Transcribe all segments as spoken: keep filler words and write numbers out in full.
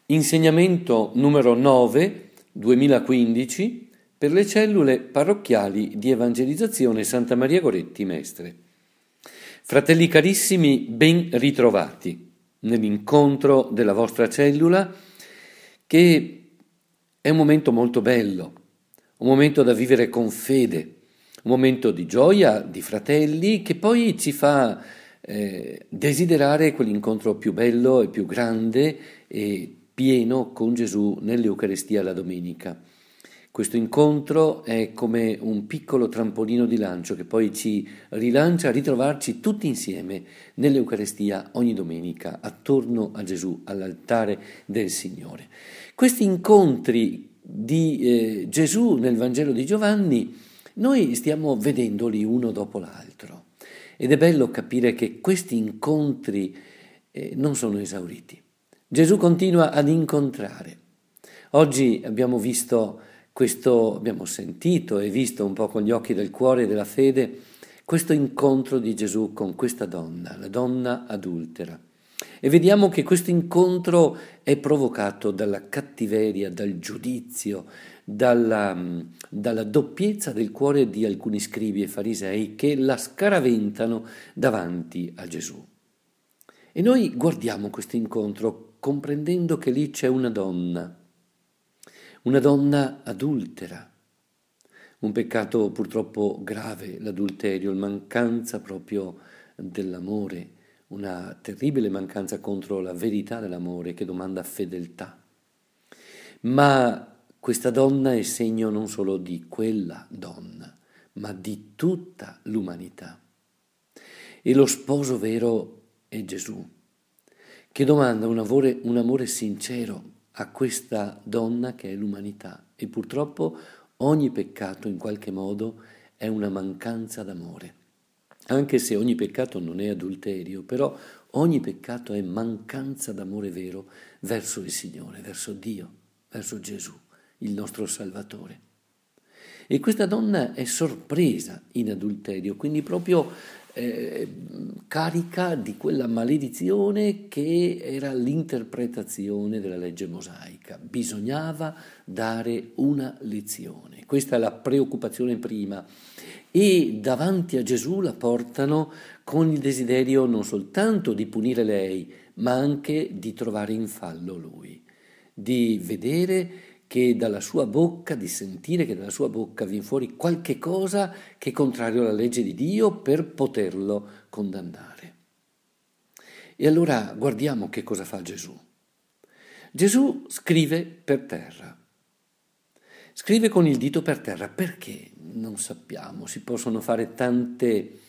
Insegnamento numero nove, duemilaquindici, per le cellule parrocchiali di evangelizzazione Santa Maria Goretti Mestre. Fratelli carissimi, ben ritrovati nell'incontro della vostra cellula, che è un momento molto bello, un momento da vivere con fede, un momento di gioia, di fratelli, che poi ci fa eh, desiderare quell'incontro più bello e più grande e pieno con Gesù nell'Eucaristia la domenica. Questo incontro è come un piccolo trampolino di lancio che poi ci rilancia a ritrovarci tutti insieme nell'Eucaristia ogni domenica attorno a Gesù, all'altare del Signore. Questi incontri di eh, Gesù nel Vangelo di Giovanni noi stiamo vedendoli uno dopo l'altro ed è bello capire che questi incontri eh, non sono esauriti. Gesù continua ad incontrare. Oggi abbiamo visto questo, abbiamo sentito e visto un po' con gli occhi del cuore e della fede questo incontro di Gesù con questa donna, la donna adultera. E vediamo che questo incontro è provocato dalla cattiveria, dal giudizio, dalla, dalla doppiezza del cuore di alcuni scribi e farisei che la scaraventano davanti a Gesù. E noi guardiamo questo incontro comprendendo che lì c'è una donna, una donna adultera, un peccato purtroppo grave, l'adulterio, la mancanza proprio dell'amore, una terribile mancanza contro la verità dell'amore che domanda fedeltà. Ma questa donna è segno non solo di quella donna, ma di tutta l'umanità. E lo sposo vero è Gesù, che domanda un amore, un amore sincero a questa donna che è l'umanità. E purtroppo ogni peccato in qualche modo è una mancanza d'amore. Anche se ogni peccato non è adulterio, però ogni peccato è mancanza d'amore vero verso il Signore, verso Dio, verso Gesù, il nostro Salvatore. E questa donna è sorpresa in adulterio, quindi proprio eh, carica di quella maledizione che era l'interpretazione della legge mosaica. Bisognava dare una lezione. Questa è la preoccupazione prima. E davanti a Gesù la portano con il desiderio non soltanto di punire lei, ma anche di trovare in fallo lui, di vedere che dalla sua bocca, di sentire che dalla sua bocca viene fuori qualche cosa che è contrario alla legge di Dio per poterlo condannare. E allora guardiamo che cosa fa Gesù. Gesù scrive per terra. Scrive con il dito per terra. Perché? Non sappiamo. Si possono fare tante,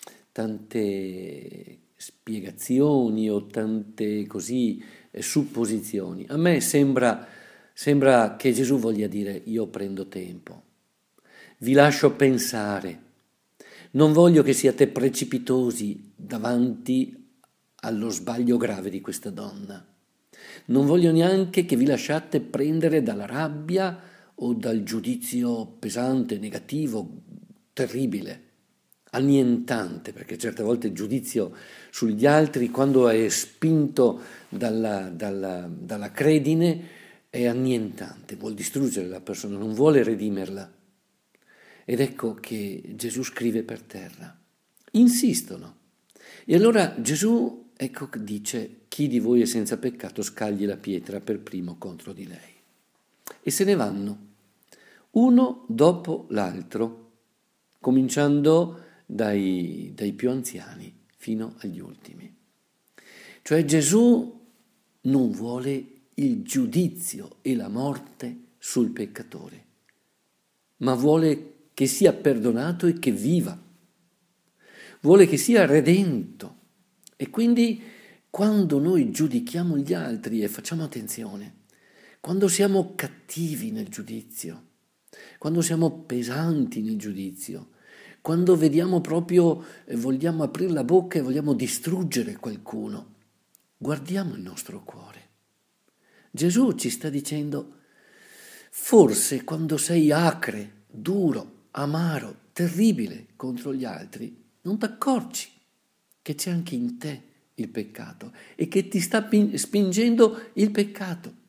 tante spiegazioni o tante così eh, supposizioni. A me sembra, sembra che Gesù voglia dire: io prendo tempo, vi lascio pensare, non voglio che siate precipitosi davanti allo sbaglio grave di questa donna. Non voglio neanche che vi lasciate prendere dalla rabbia o dal giudizio pesante, negativo, terribile, annientante, perché certe volte il giudizio sugli altri, quando è spinto dalla, dalla, dalla credine, è annientante, vuol distruggere la persona, non vuole redimerla. Ed ecco che Gesù scrive per terra. Insistono. E allora Gesù, ecco, dice: chi di voi è senza peccato scagli la pietra per primo contro di lei. E se ne vanno, uno dopo l'altro, cominciando dai, dai più anziani fino agli ultimi. Cioè Gesù non vuole il giudizio e la morte sul peccatore, ma vuole che sia perdonato e che viva. Vuole che sia redento. E quindi quando noi giudichiamo gli altri, e facciamo attenzione, quando siamo cattivi nel giudizio, quando siamo pesanti nel giudizio, quando vediamo proprio, eh, vogliamo aprire la bocca e vogliamo distruggere qualcuno, guardiamo il nostro cuore. Gesù ci sta dicendo: forse quando sei acre, duro, amaro, terribile contro gli altri, non ti accorgi che c'è anche in te il peccato e che ti sta spingendo il peccato.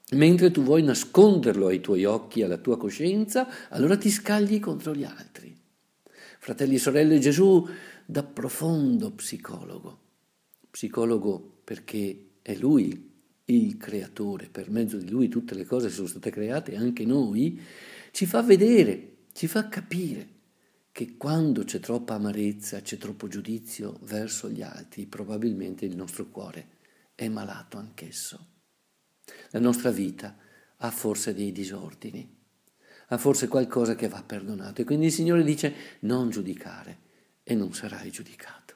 Mentre tu vuoi nasconderlo ai tuoi occhi, alla tua coscienza, allora ti scagli contro gli altri. Fratelli e sorelle, Gesù da profondo psicologo, psicologo perché è Lui il creatore, per mezzo di Lui tutte le cose sono state create, anche noi, ci fa vedere, ci fa capire che quando c'è troppa amarezza, c'è troppo giudizio verso gli altri, probabilmente il nostro cuore è malato anch'esso. La nostra vita ha forse dei disordini, ha forse qualcosa che va perdonato. E quindi il Signore dice: non giudicare e non sarai giudicato.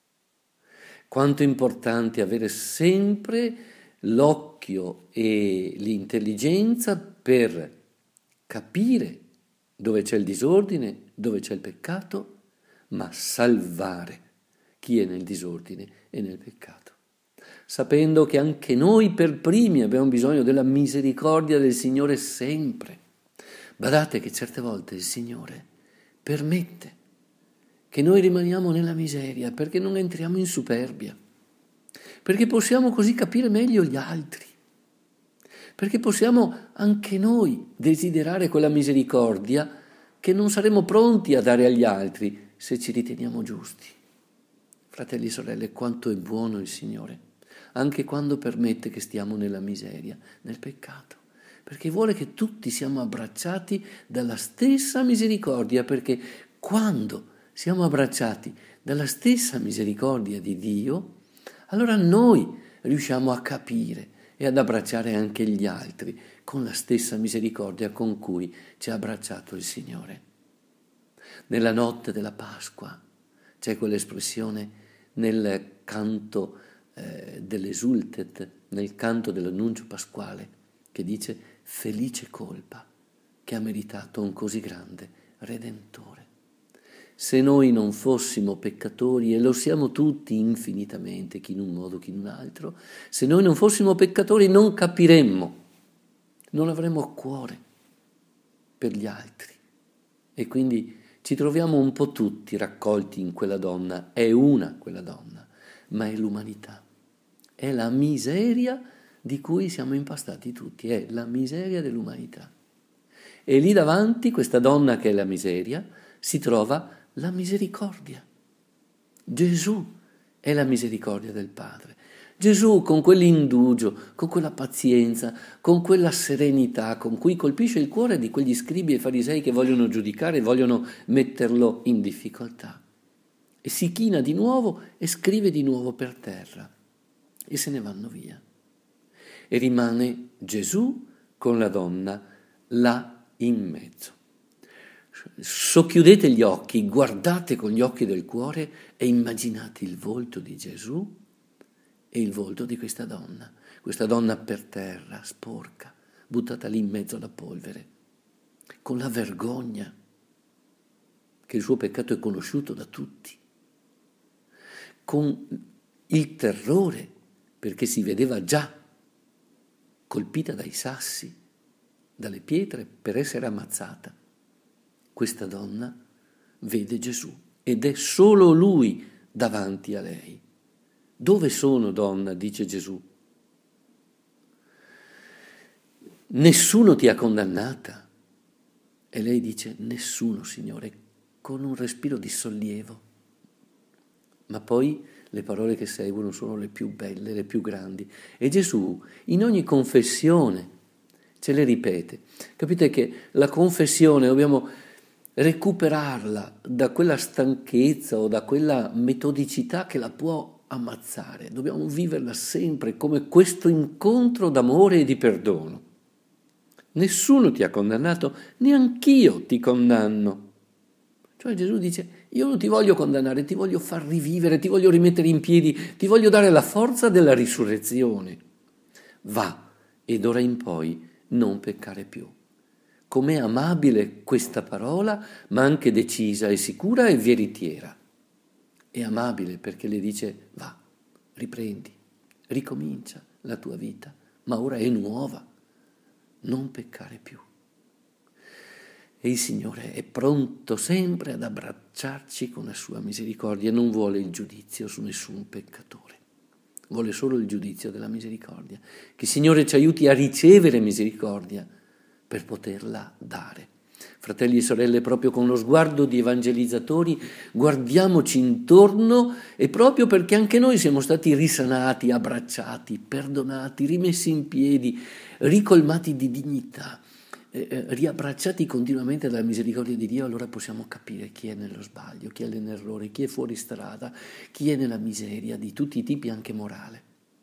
Quanto è importante avere sempre l'occhio e l'intelligenza per capire dove c'è il disordine, dove c'è il peccato, ma salvare chi è nel disordine e nel peccato, sapendo che anche noi per primi abbiamo bisogno della misericordia del Signore sempre. Badate che certe volte il Signore permette che noi rimaniamo nella miseria perché non entriamo in superbia, perché possiamo così capire meglio gli altri, perché possiamo anche noi desiderare quella misericordia che non saremo pronti a dare agli altri se ci riteniamo giusti. Fratelli e sorelle, quanto è buono il Signore, anche quando permette che stiamo nella miseria, nel peccato, perché vuole che tutti siamo abbracciati dalla stessa misericordia, perché quando siamo abbracciati dalla stessa misericordia di Dio, allora noi riusciamo a capire e ad abbracciare anche gli altri con la stessa misericordia con cui ci ha abbracciato il Signore. Nella notte della Pasqua c'è quell'espressione nel canto eh, dell'Esultet, nel canto dell'annuncio pasquale, che dice: felice colpa che ha meritato un così grande Redentore. Se noi non fossimo peccatori, e lo siamo tutti infinitamente, chi in un modo, chi in un altro, se noi non fossimo peccatori non capiremmo, non avremmo cuore per gli altri. E quindi ci troviamo un po' tutti raccolti in quella donna. È una quella donna, ma è l'umanità. È la miseria di cui siamo impastati tutti, è la miseria dell'umanità. E lì davanti, questa donna che è la miseria, si trova la misericordia. Gesù è la misericordia del Padre. Gesù con quell'indugio, con quella pazienza, con quella serenità con cui colpisce il cuore di quegli scribi e farisei che vogliono giudicare e vogliono metterlo in difficoltà. E si china di nuovo e scrive di nuovo per terra e se ne vanno via. E rimane Gesù con la donna là in mezzo. Socchiudete gli occhi, guardate con gli occhi del cuore e immaginate il volto di Gesù e il volto di questa donna, questa donna per terra, sporca, buttata lì in mezzo alla polvere, con la vergogna che il suo peccato è conosciuto da tutti, con il terrore perché si vedeva già colpita dai sassi, dalle pietre per essere ammazzata. Questa donna vede Gesù ed è solo lui davanti a lei. Dove sono, donna? Dice Gesù. Nessuno ti ha condannata? E lei dice: nessuno, Signore, con un respiro di sollievo. Ma poi le parole che seguono sono le più belle, le più grandi. E Gesù in ogni confessione ce le ripete. Capite che la confessione dobbiamo recuperarla da quella stanchezza o da quella metodicità che la può ammazzare. Dobbiamo viverla sempre come questo incontro d'amore e di perdono. Nessuno ti ha condannato, neanch'io ti condanno. Cioè Gesù dice: io non ti voglio condannare, ti voglio far rivivere, ti voglio rimettere in piedi, ti voglio dare la forza della risurrezione. Va, e d'ora in poi non peccare più. Com'è amabile questa parola, ma anche decisa e sicura e veritiera. È amabile perché le dice: va, riprendi, ricomincia la tua vita, ma ora è nuova, non peccare più. E il Signore è pronto sempre ad abbracciarci con la sua misericordia, non vuole il giudizio su nessun peccatore. vuole solo il giudizio della misericordia. Che il Signore ci aiuti a ricevere misericordia per poterla dare. Fratelli e sorelle, proprio con lo sguardo di evangelizzatori guardiamoci intorno, e proprio perché anche noi siamo stati risanati, abbracciati, perdonati, rimessi in piedi, ricolmati di dignità, eh, riabbracciati continuamente dalla misericordia di Dio, allora possiamo capire chi è nello sbaglio, chi è nell'errore, chi è fuori strada, chi è nella miseria di tutti i tipi, anche morale,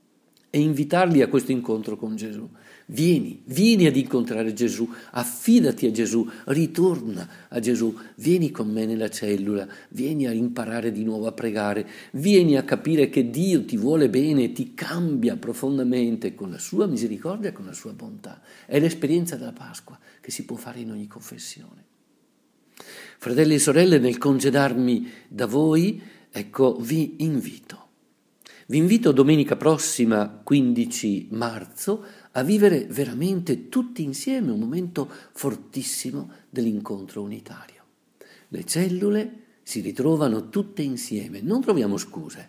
e invitarli a questo incontro con Gesù. Vieni, vieni ad incontrare Gesù, affidati a Gesù, ritorna a Gesù, vieni con me nella cellula, vieni a imparare di nuovo a pregare, vieni a capire che Dio ti vuole bene, ti cambia profondamente con la sua misericordia e con la sua bontà. È l'esperienza della Pasqua che si può fare in ogni confessione. Fratelli e sorelle, nel congedarmi da voi, ecco, vi invito. Vi invito domenica prossima, quindici marzo, a vivere veramente tutti insieme un momento fortissimo dell'incontro unitario. Le cellule si ritrovano tutte insieme, non troviamo scuse.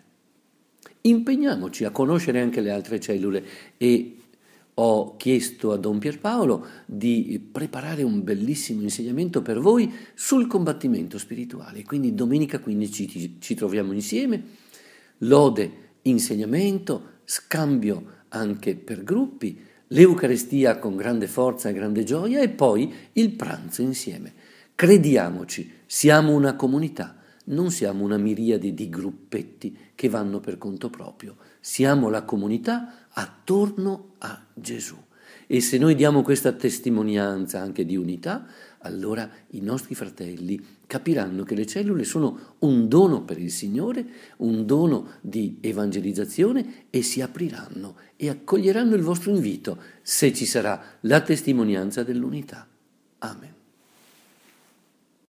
Impegniamoci a conoscere anche le altre cellule, e ho chiesto a Don Pierpaolo di preparare un bellissimo insegnamento per voi sul combattimento spirituale. Quindi domenica quindici ci, ci troviamo insieme, lode, insegnamento, scambio anche per gruppi, l'Eucaristia con grande forza e grande gioia, e poi il pranzo insieme. Crediamoci, siamo una comunità, non siamo una miriade di gruppetti che vanno per conto proprio, siamo la comunità attorno a Gesù. E se noi diamo questa testimonianza anche di unità, allora i nostri fratelli capiranno che le cellule sono un dono per il Signore, un dono di evangelizzazione, e si apriranno e accoglieranno il vostro invito se ci sarà la testimonianza dell'unità. Amen.